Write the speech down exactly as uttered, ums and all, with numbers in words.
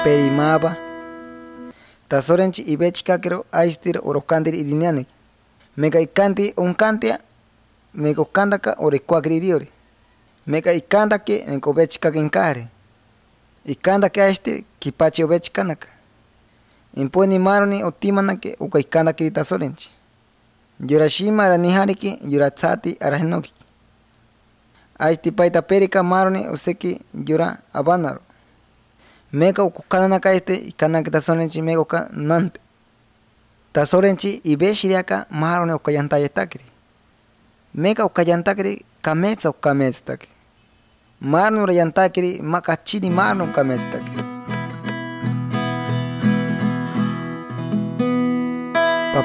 perimaba. Tasorenchi ibechkakero aistir orokandir irinianek. Mega ikanti unkantia, mega ukandaka orekwagridiore. Mega ikandake mega bechkakenkare. Ikandake aistir kipachi obechkanaka. Imponi maroni otimanake uka ikandake tasorenchi. Yurashima aranihariki yuratsati arahenoki. Aisti paita perika maroni oseki yura abanaro. Mega ukukananaka este ikanake tasorenchi mega uka nante. Tasorenchi ibeshiriaka maroni ukayantayetakiri. Mega ukayantakiri kametsa ukametstaki. Marno rayantakiri makachini marno ukametstaki.